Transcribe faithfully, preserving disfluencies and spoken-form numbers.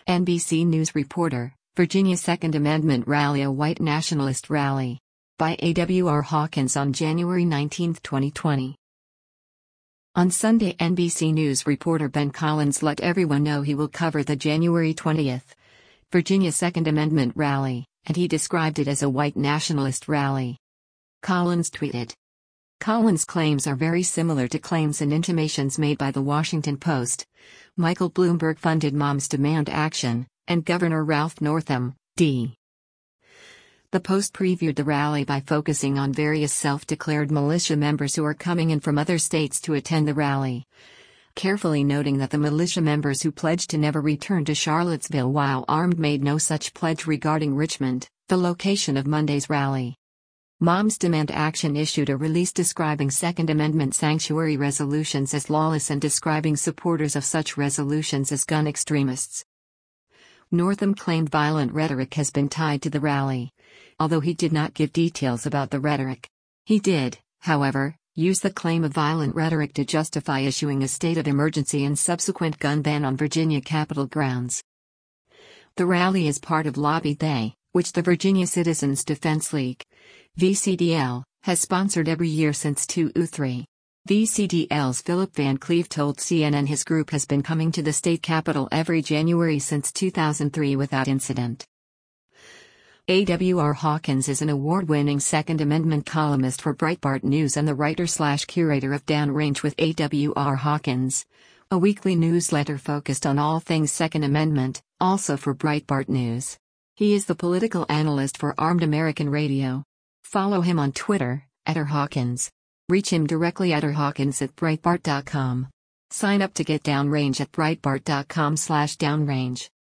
N B C News reporter, Virginia Second Amendment Rally, a white nationalist rally. By A W R Hawkins on January nineteenth, twenty twenty. On Sunday, N B C News reporter Ben Collins let everyone know he will cover the January twentieth Virginia Second Amendment rally, and he described it as a white nationalist rally. Collins tweeted. Collins' claims are very similar to claims and intimations made by the Washington Post, Michael Bloomberg-funded Moms Demand Action, and Governor Ralph Northam, D. The Post previewed the rally by focusing on various self-declared militia members who are coming in from other states to attend the rally, carefully noting that the militia members who pledged to never return to Charlottesville while armed made no such pledge regarding Richmond, the location of Monday's rally. Moms Demand Action issued a release describing Second Amendment sanctuary resolutions as lawless and describing supporters of such resolutions as gun extremists. Northam claimed violent rhetoric has been tied to the rally, although he did not give details about the rhetoric. He did, however, use the claim of violent rhetoric to justify issuing a state of emergency and subsequent gun ban on Virginia Capitol grounds. The rally is part of Lobby Day, which the Virginia Citizens Defense League, V C D L, has sponsored every year since two thousand three. V C D L's Philip Van Cleve told C N N his group has been coming to the state capitol every January since two thousand three without incident. A W R Hawkins is an award-winning Second Amendment columnist for Breitbart News and the writer-slash-curator of Downrange with A W R Hawkins, a weekly newsletter focused on all things Second Amendment, also for Breitbart News. He is the political analyst for Armed American Radio. Follow him on Twitter, at R Hawkins. Reach him directly at rhawkins at breitbart dot com. Sign up to get Downrange at breitbart dot com slash downrange.